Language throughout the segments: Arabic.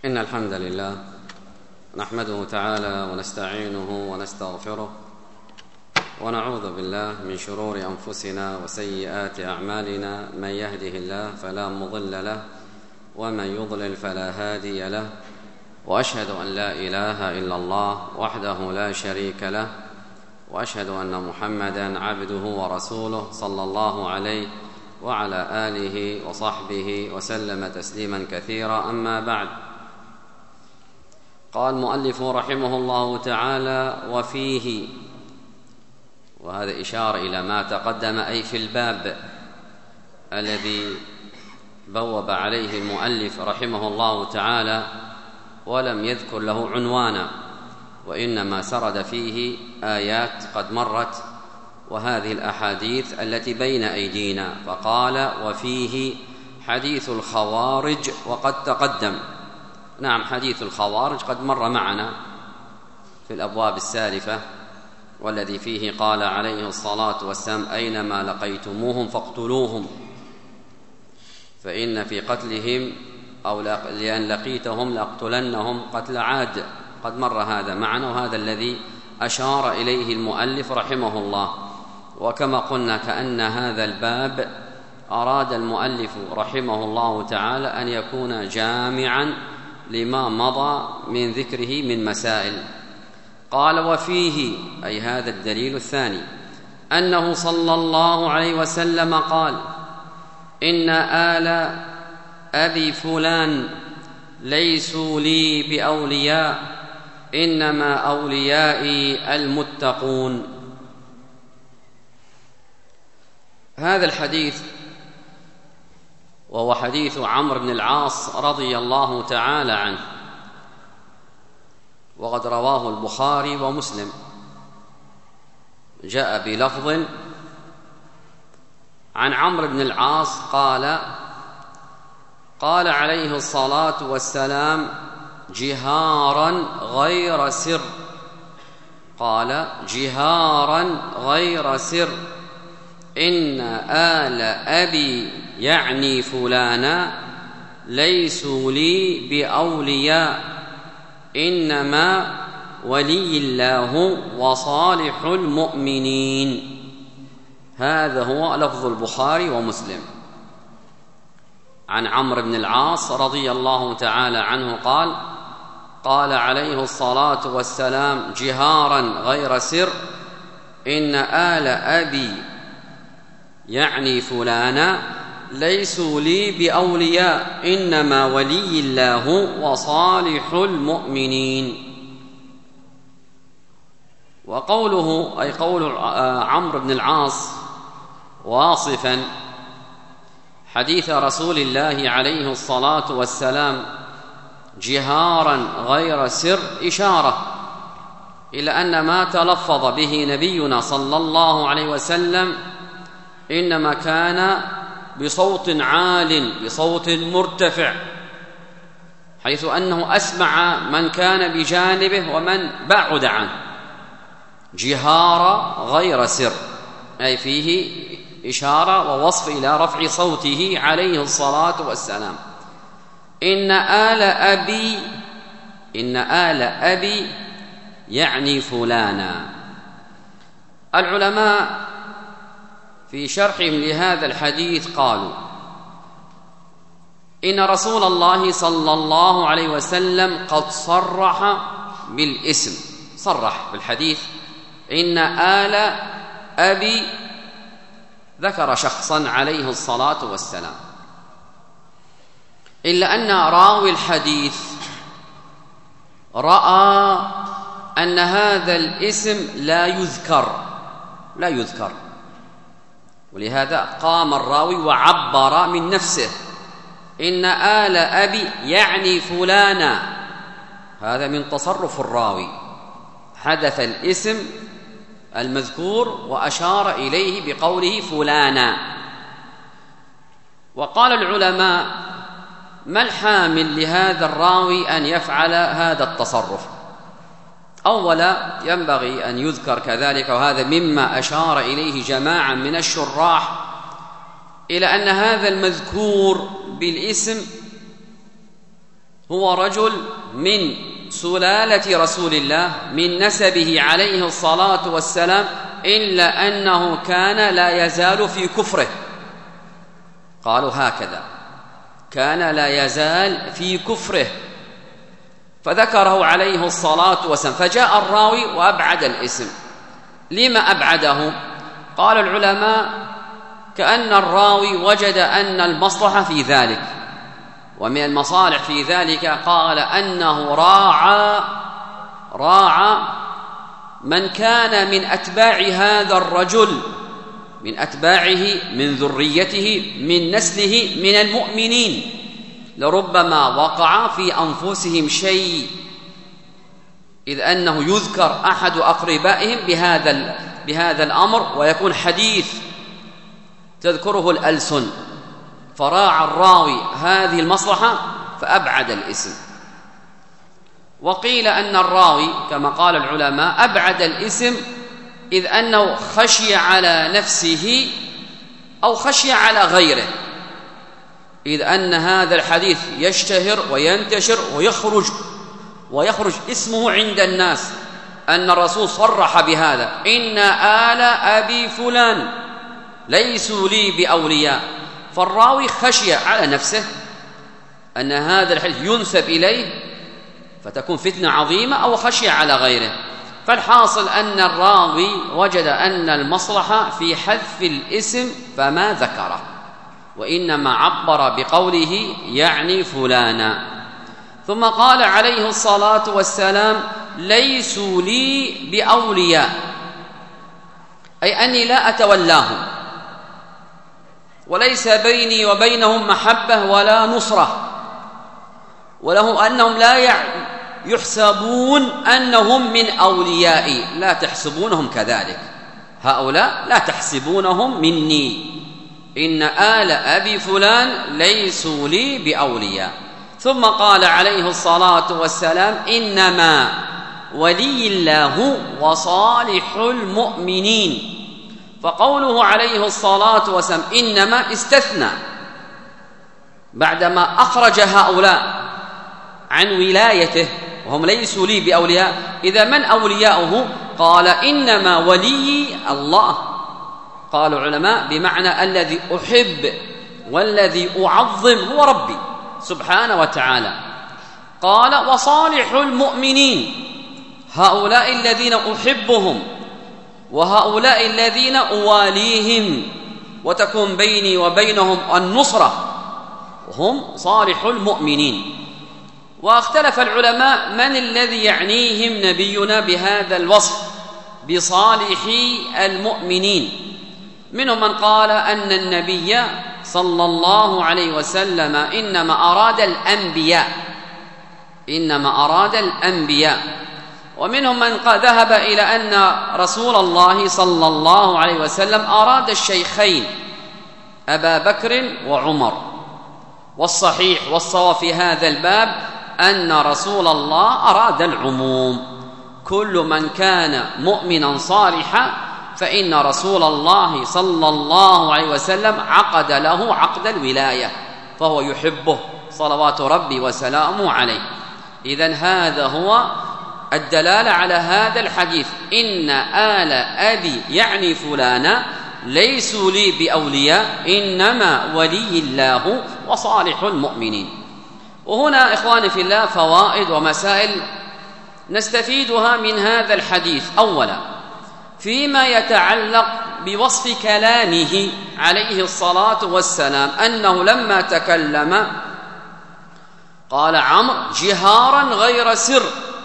إن الحمد لله نحمده تعالى ونستعينه ونستغفره ونعوذ بالله من شرور أنفسنا وسيئات أعمالنا. من يهده الله فلا مضل له ومن يضلل فلا هادي له، وأشهد أن لا إله إلا الله وحده لا شريك له، وأشهد أن محمدًا عبده ورسوله صلى الله عليه وعلى آله وصحبه وسلم تسليمًا كثيرا. أما بعد، قال المؤلف رحمه الله تعالى: وفيه، وهذا إشارة إلى ما تقدم، أي في الباب الذي بوب عليه المؤلف رحمه الله تعالى ولم يذكر له عنوانا، وإنما سرد فيه آيات قد مرت وهذه الأحاديث التي بين أيدينا، فقال: وفيه حديث الخوارج وقد تقدم. نعم، حديث الخوارج قد مر معنا في الأبواب السالفة، والذي فيه قال عليه الصلاة والسلام: أينما لقيتموهم فاقتلوهم، فإن في قتلهم أو لأن لقيتهم لأقتلنهم قتل عاد. قد مر هذا معنا، وهذا الذي أشار إليه المؤلف رحمه الله. وكما قلنا كأن هذا الباب أراد المؤلف رحمه الله تعالى أن يكون جامعا لما مضى من ذكره من مسائل. قال: وفيه، أي هذا الدليل الثاني، أنه صلى الله عليه وسلم قال: إن آل أبي فلان ليسوا لي بأولياء، إنما أوليائي المتقون. هذا الحديث وهو حديث عمرو بن العاص رضي الله تعالى عنه، وقد رواه البخاري ومسلم. جاء بلفظ عن عمرو بن العاص قال عليه الصلاة والسلام جهارا غير سر، قال جهارا غير سر: إن آل أبي، يعني فلانا، ليسوا لي بأولياء، إنما ولي الله وصالح المؤمنين. هذا هو لفظ البخاري ومسلم. عن عمرو بن العاص رضي الله تعالى عنه قال عليه الصلاة والسلام جهارا غير سر: إن آل أبي، يعني فلانا، ليسوا لي بأولياء، إنما ولي الله وصالح المؤمنين. وقوله، أي قول عمرو بن العاص واصفا حديث رسول الله عليه الصلاة والسلام جهارا غير سر، إشارة إلى أن ما تلفظ به نبينا صلى الله عليه وسلم إنما كان بصوت عال، بصوت مرتفع، حيث أنه أسمع من كان بجانبه ومن بعد عنه. جهار غير سر، أي فيه إشارة ووصف إلى رفع صوته عليه الصلاة والسلام. إن آل أبي يعني فلانا. العلماء في شرحهم لهذا الحديث قالوا: إن رسول الله صلى الله عليه وسلم قد صرح بالاسم، صرح بالحديث إن آل أبي، ذكر شخصا عليه الصلاة والسلام، إلا أن راوي الحديث رأى أن هذا الاسم لا يذكر، ولهذا قام الراوي وعبر من نفسه: إن آل أبي يعني فلانا. هذا من تصرف الراوي، حدث الاسم المذكور وأشار إليه بقوله فلانا. وقال العلماء: ما الحامل لهذا الراوي أن يفعل هذا التصرف؟ أولا ينبغي أن يذكر كذلك، وهذا مما أشار إليه جماعة من الشراح، إلى أن هذا المذكور بالاسم هو رجل من سلالة رسول الله من نسبه عليه الصلاة والسلام، إلا أنه كان لا يزال في كفره. قالوا هكذا: كان لا يزال في كفره، فذكره عليه الصلاة والسلام. فجاء الراوي وأبعد الاسم. لما أبعده؟ قال العلماء: كأن الراوي وجد أن المصلحة في ذلك، ومن المصالح في ذلك قال أنه راعى من كان من أتباع هذا الرجل، من أتباعه، من ذريته، من نسله، من المؤمنين، لربما وقع في أنفسهم شيء، إذ أنه يذكر أحد أقربائهم بهذا الأمر، ويكون حديث تذكره الألسن، فراعى الراوي هذه المصلحة فأبعد الاسم. وقيل أن الراوي كما قال العلماء أبعد الاسم إذ أنه خشي على نفسه أو خشي على غيره، إذ أن هذا الحديث يشتهر وينتشر ويخرج اسمه عند الناس، أن الرسول صرح بهذا: إن آل أبي فلان ليسوا لي بأولياء. فالراوي خشي على نفسه أن هذا الحديث ينسب إليه فتكون فتنة عظيمة، أو خشي على غيره. فالحاصل أن الراوي وجد أن المصلحة في حذف الاسم فما ذكره، وإنما عبر بقوله يعني فلانا. ثم قال عليه الصلاة والسلام: ليسوا لي بأولياء، أي أني لا أتولاهم، وليس بيني وبينهم محبة ولا نصرة، ولهم أنهم لا يحسبون أنهم من أوليائي، لا تحسبونهم كذلك، هؤلاء لا تحسبونهم مني، إن آل أبي فلان ليسوا لي بأولياء. ثم قال عليه الصلاة والسلام: إنما ولي الله وصالح المؤمنين. فقوله عليه الصلاة والسلام إنما استثنى بعدما أخرج هؤلاء عن ولايته وهم ليسوا لي بأولياء. إذا من أولياؤه؟ قال: إنما ولي الله. قال العلماء بمعنى الذي أحب والذي أعظم هو ربي سبحانه وتعالى. قال: وصالح المؤمنين، هؤلاء الذين أحبهم وهؤلاء الذين أواليهم وتكون بيني وبينهم النصرة، هم صالح المؤمنين. واختلف العلماء من الذي يعنيهم نبينا بهذا الوصف بصالح المؤمنين. منهم من قال أن النبي صلى الله عليه وسلم إنما أراد الأنبياء. ومنهم من ذهب إلى أن رسول الله صلى الله عليه وسلم أراد الشيخين أبا بكر وعمر. والصحيح والصواب في هذا الباب أن رسول الله أراد العموم، كل من كان مؤمنا صالحا فإن رسول الله صلى الله عليه وسلم عقد له عقد الولاية، فهو يحبه صلوات ربي وسلامه عليه. إذن هذا هو الدلالة على هذا الحديث: إن آل أبي يعني فلانا ليسوا لي بأولياء، إنما ولي الله وصالح المؤمنين. وهنا إخواني في الله فوائد ومسائل نستفيدها من هذا الحديث. أولا، فيما يتعلق بوصف كلامه عليه الصلاة والسلام، أنه لما تكلم قال عمرو جهارا غير سر.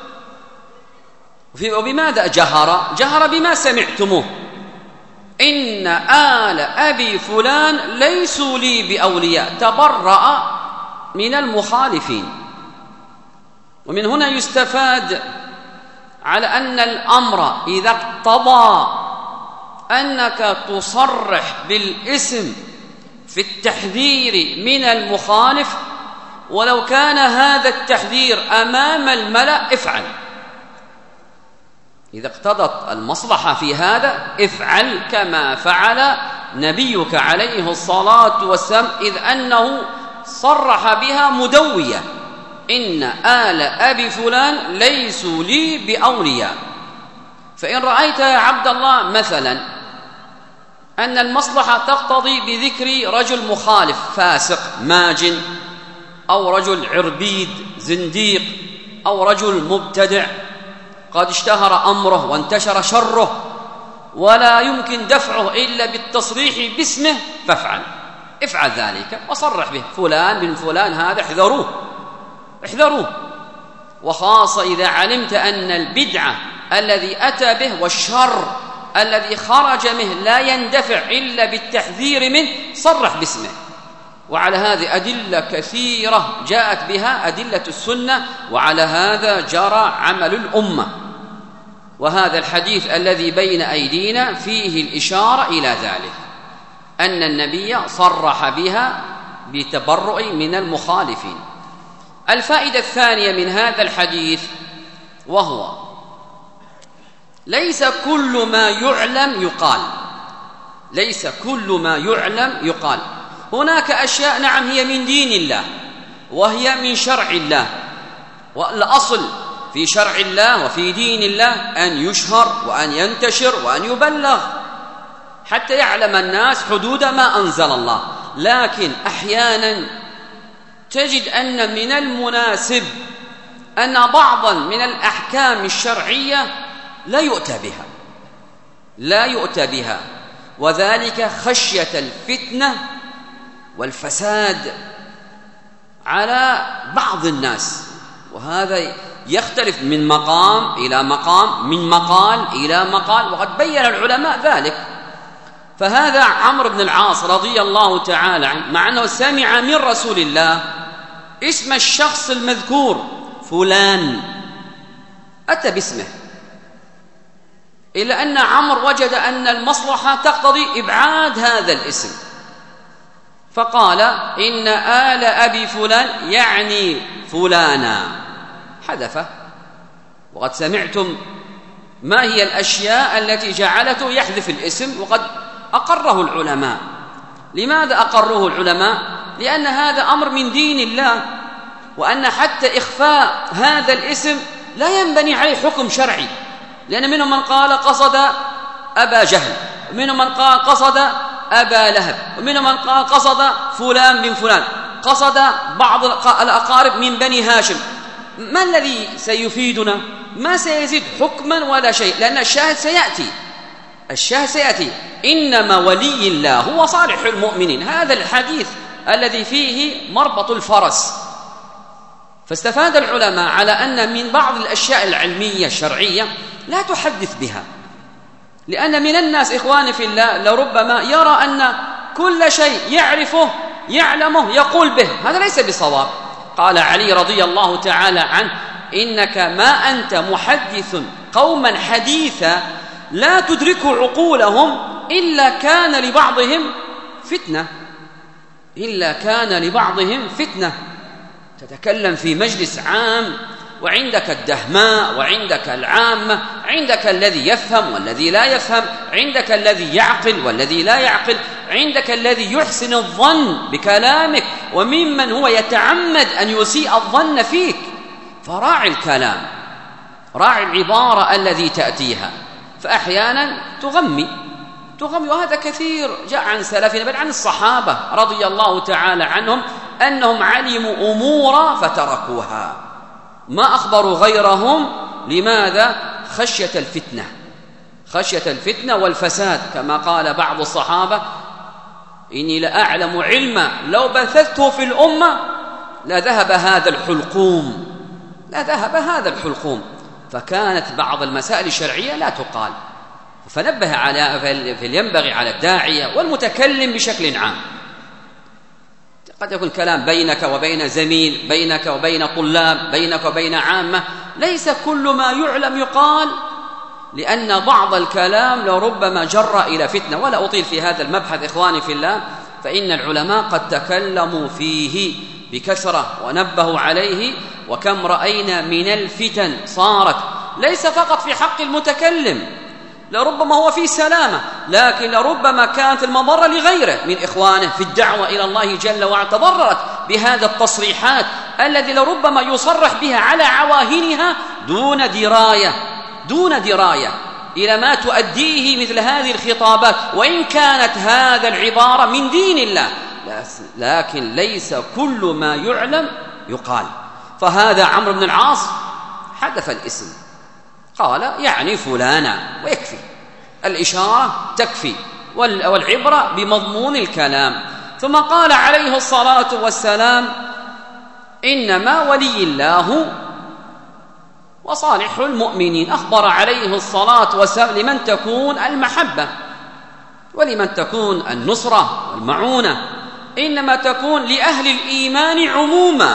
وبماذا جهر بما سمعتموه: إن آل أبي فلان ليسوا لي بأولياء، تبرأ من المخالفين. ومن هنا يستفاد على أن الأمر إذا اقتضى أنك تصرح بالاسم في التحذير من المخالف، ولو كان هذا التحذير أمام الملأ افعل. إذا اقتضت المصلحة في هذا افعل كما فعل نبيك عليه الصلاة والسلام، إذ أنه صرح بها مدوية: إن آل أبي فلان ليسوا لي بأولياء. فإن رأيت يا عبد الله مثلا أن المصلحة تقتضي بذكر رجل مخالف فاسق ماجن، أو رجل عربيد زنديق، أو رجل مبتدع قد اشتهر أمره وانتشر شره ولا يمكن دفعه إلا بالتصريح باسمه، افعل ذلك وصرح به، فلان بن فلان هذا احذروه. وخاصة إذا علمت أن البدعة الذي أتى به والشر الذي خرج منه لا يندفع إلا بالتحذير منه، صرح باسمه. وعلى هذه أدلة كثيرة جاءت بها أدلة السنة، وعلى هذا جرى عمل الأمة. وهذا الحديث الذي بين أيدينا فيه الإشارة إلى ذلك، أن النبي صرح بها بتبرؤ من المخالفين. الفائدة الثانية من هذا الحديث وهو ليس كل ما يعلم يقال. هناك أشياء نعم هي من دين الله وهي من شرع الله، والأصل في شرع الله وفي دين الله أن يشهر وأن ينتشر وأن يبلغ حتى يعلم الناس حدود ما أنزل الله. لكن أحيانا تجد أن من المناسب أن بعضا من الأحكام الشرعية لا يؤتى بها، وذلك خشية الفتنة والفساد على بعض الناس. وهذا يختلف من مقام إلى مقام، من مقال إلى مقال، وقد بين العلماء ذلك. فهذا عمرو بن العاص رضي الله تعالى عنه، مع أنه سمع من رسول الله اسم الشخص المذكور فلان، أتى باسمه، إلا أن عمرو وجد أن المصلحة تقتضي إبعاد هذا الاسم، فقال إن آل أبي فلان يعني فلانا، حذفه. وقد سمعتم ما هي الأشياء التي جعلته يحذف الاسم، وقد أقره العلماء. لماذا أقروه العلماء؟ لأن هذا أمر من دين الله، وأن حتى إخفاء هذا الاسم لا ينبني عليه حكم شرعي، لأن منهم من قال قصد أبا جهل، ومنهم من قال قصد أبا لهب، ومنهم من قال قصد فلان بن فلان، قصد بعض الأقارب من بني هاشم. ما الذي سيفيدنا؟ ما سيزيد حكما ولا شيء، لأن الشاهد سيأتي. إنما ولي الله هو صالح المؤمنين، هذا الحديث الذي فيه مربط الفرس. فاستفاد العلماء على أن من بعض الأشياء العلمية الشرعية لا تحدث بها، لأن من الناس إخواني في الله لربما يرى أن كل شيء يعلمه يقول به، هذا ليس بصواب. قال علي رضي الله تعالى عنه: إنك ما أنت محدث قوما حديثا لا تدرك عقولهم إلا كان لبعضهم فتنة. تتكلم في مجلس عام وعندك الدهماء وعندك العامة، عندك الذي يفهم والذي لا يفهم، عندك الذي يعقل والذي لا يعقل، عندك الذي يحسن الظن بكلامك وممن هو يتعمد أن يسيء الظن فيك. فراعي الكلام، راعي العبارة الذي تأتيها، فأحيانا تغمي. وهذا كثير جاء عن سلفنا بل عن الصحابة رضي الله تعالى عنهم أنهم علموا أمورا فتركوها، ما أخبروا غيرهم. لماذا؟ خشية الفتنة والفساد، كما قال بعض الصحابة: إني لأعلم علما لو بثثته في الأمة لذهب هذا الحلقوم. فكانت بعض المسائل الشرعية لا تقال، فنبه فلينبغي على الداعية والمتكلم بشكل عام. قد يكون كلام بينك وبين زميل، بينك وبين طلاب، بينك وبين عامة، ليس كل ما يعلم يقال، لأن بعض الكلام لربما جر إلى فتنة. ولا أطيل في هذا المبحث إخواني في الله، فإن العلماء قد تكلموا فيه بكثرة ونبهوا عليه، وكم رأينا من الفتن صارت ليس فقط في حق المتكلم، لربما هو في سلامة، لكن لربما كانت المضرة لغيره من إخوانه في الدعوة إلى الله جل وعلا، تضررت بهذا التصريحات الذي لربما يصرح بها على عواهنها دون دراية إلى ما تؤديه مثل هذه الخطابات، وإن كانت هذا العبارة من دين الله، لكن ليس كل ما يعلم يقال. فهذا عمرو بن العاص حذف الاسم، قال يعني فلانا ويكفي، الإشارة تكفي، والعبرة بمضمون الكلام. ثم قال عليه الصلاة والسلام: إنما ولي الله وصالح المؤمنين. أخبر عليه الصلاة والسلام لمن تكون المحبة ولمن تكون النصرة والمعونة، إنما تكون لأهل الإيمان عموما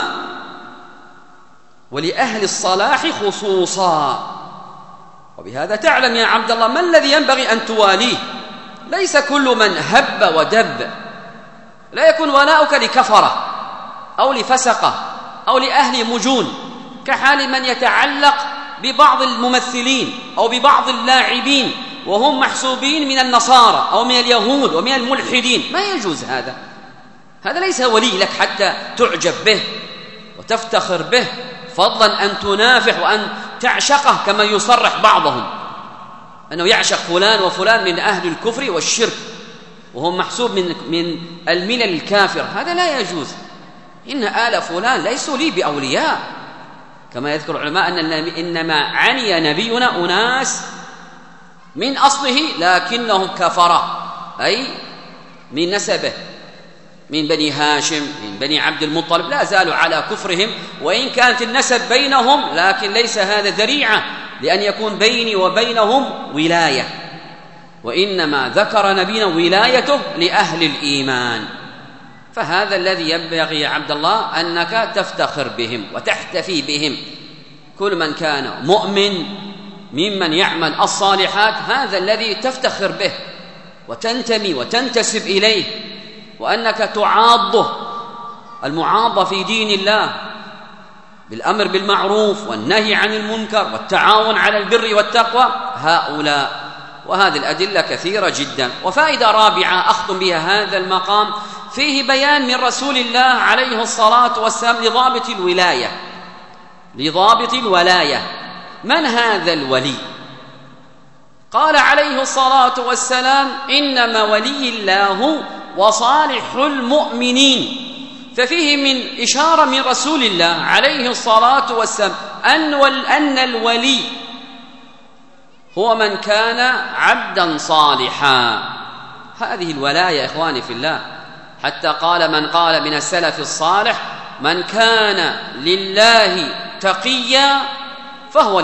ولأهل الصلاح خصوصا. وبهذا تعلم يا عبد الله ما الذي ينبغي أن تواليه. ليس كل من هب ودب، لا يكون ولاؤك لكفرة أو لفسقة أو لأهل مجون، كحال من يتعلق ببعض الممثلين أو ببعض اللاعبين وهم محسوبين من النصارى أو من اليهود ومن الملحدين. ما يجوز هذا ليس ولي لك حتى تعجب به وتفتخر به، فضلا أن تنافح وأن تعشقه كما يصرح بعضهم أنه يعشق فلان وفلان من أهل الكفر والشرك وهم محسوب من الملل الكافر. هذا لا يجوز. إن آل فلان ليسوا لي بأولياء، كما يذكر العلماء أن إنما عني نبينا أناس من أصله لكنهم كفرة، أي من نسبه من بني هاشم من بني عبد المطلب لا زالوا على كفرهم، وإن كانت النسب بينهم لكن ليس هذا ذريعة لأن يكون بيني وبينهم ولاية، وإنما ذكر نبينا ولايته لأهل الإيمان. فهذا الذي ينبغي يا عبد الله أنك تفتخر بهم وتحتفي بهم. كل من كان مؤمن ممن يعمل الصالحات هذا الذي تفتخر به وتنتمي وتنتسب إليه، وأنك تعاضه المعاضة في دين الله بالأمر بالمعروف والنهي عن المنكر والتعاون على البر والتقوى هؤلاء. وهذه الأدلة كثيرة جدا. وفائدة رابعة أختم بها هذا المقام، فيه بيان من رسول الله عليه الصلاة والسلام لضابط الولاية. من هذا الولي؟ قال عليه الصلاة والسلام: إنما ولي الله وصالح المؤمنين. ففيه من إشارة من رسول الله عليه الصلاة والسلام أن الولي هو من كان عبدا صالحا. هذه الولاية يا إخواني في الله، حتى قال من قال من السلف الصالح: من كان لله تقيا فهو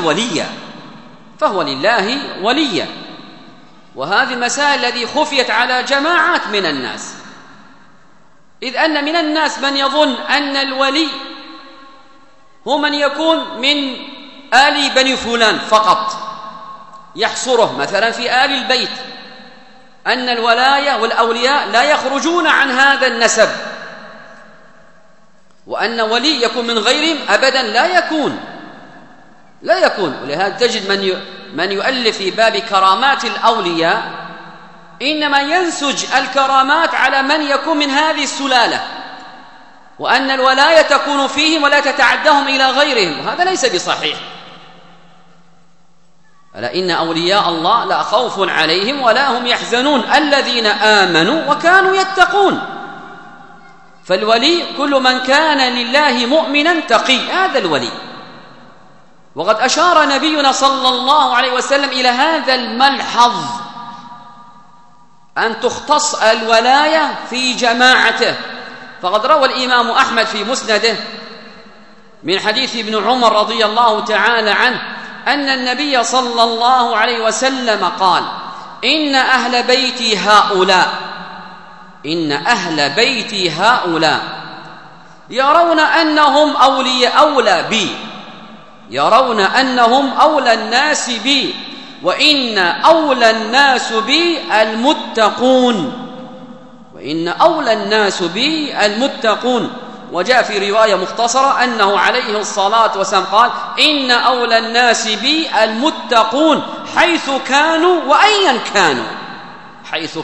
لله وليا. وهذه المسائل التي خفيت على جماعات من الناس، إذ أن من الناس من يظن أن الولي هو من يكون من آل بني فلان فقط، يحصره مثلا في آل البيت، أن الولاية والأولياء لا يخرجون عن هذا النسب، وأن ولي يكون من غيرهم أبدا لا يكون. ولهذا تجد من يؤلف في باب كرامات الأولياء إنما ينسج الكرامات على من يكون من هذه السلالة، وأن الولاية تكون فيهم ولا تتعدهم إلى غيرهم، وهذا ليس بصحيح. ألا إن أولياء الله لا خوف عليهم ولا هم يحزنون الذين آمنوا وكانوا يتقون. فالولي كل من كان لله مؤمنا تقي، هذا الولي. وقد أشار نبينا صلى الله عليه وسلم إلى هذا الملحظ، أن تختص الولاية في جماعته. فقد روى الإمام أحمد في مسنده من حديث ابن عمر رضي الله تعالى عنه أن النبي صلى الله عليه وسلم قال: إن أهل بيتي هؤلاء يرون أنهم أولى الناس بي، وإن أولى الناس بي المتقون. وجاء في رواية مختصرة أنه عليه الصلاة والسلام قال: إن أولى الناس بي المتقون حيث كانوا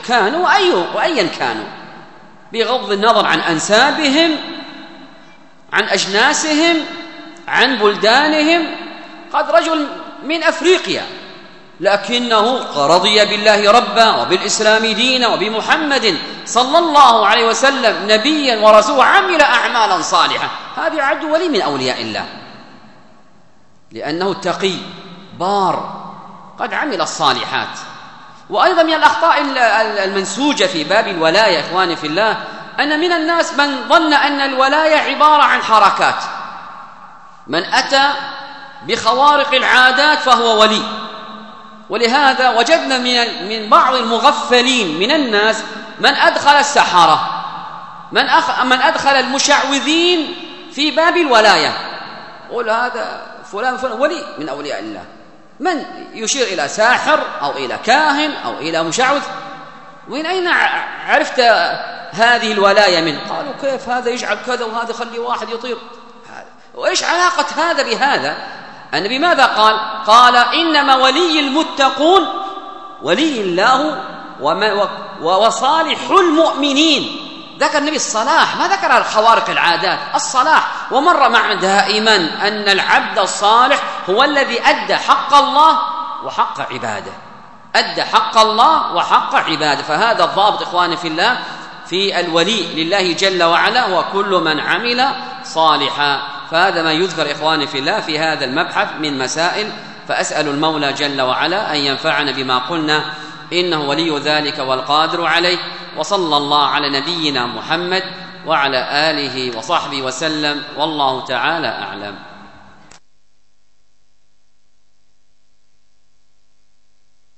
وأيا كانوا، بغض النظر عن أنسابهم، عن أجناسهم، عن بلدانهم. قد رجل من أفريقيا لكنه رضي بالله ربا وبالإسلام دينا وبمحمد صلى الله عليه وسلم نبيا ورسولا، عمل أعمالا صالحة، هذا يعد ولي من أولياء الله، لأنه تقي بار قد عمل الصالحات. وأيضا من الأخطاء المنسوجة في باب الولاية إخواني في الله أن من الناس من ظن أن الولاية عبارة عن حركات، من أتى بخوارق العادات فهو ولي. ولهذا وجدنا من بعض المغفلين من الناس من أدخل السحرة، من أدخل المشعوذين في باب الولاية، قل هذا فلان ولي من أولياء الله. من يشير إلى ساحر أو إلى كاهن أو إلى مشعوذ؟ ومن أين عرفت هذه الولاية منه؟ قالوا كيف هذا يجعل كذا وهذا يخلي واحد يطير. وإيش علاقة هذا بهذا؟ النبي ماذا قال؟ قال إنما ولي المتقون ولي الله وصالح المؤمنين. ذكر النبي الصلاح، ما ذكر الخوارق العادات، الصلاح. ومر معنا دائما أن العبد الصالح هو الذي أدى حق الله وحق عباده، أدى حق الله وحق عباده. فهذا الضابط إخواني في الله في الولي لله جل وعلا هو كل من عمل صالحا. فهذا ما يذكر إخواني في الله في هذا المبحث من مسائل. فأسأل المولى جل وعلا أن ينفعنا بما قلنا، إنه ولي ذلك والقادر عليه. وصلى الله على نبينا محمد وعلى آله وصحبه وسلم، والله تعالى أعلم.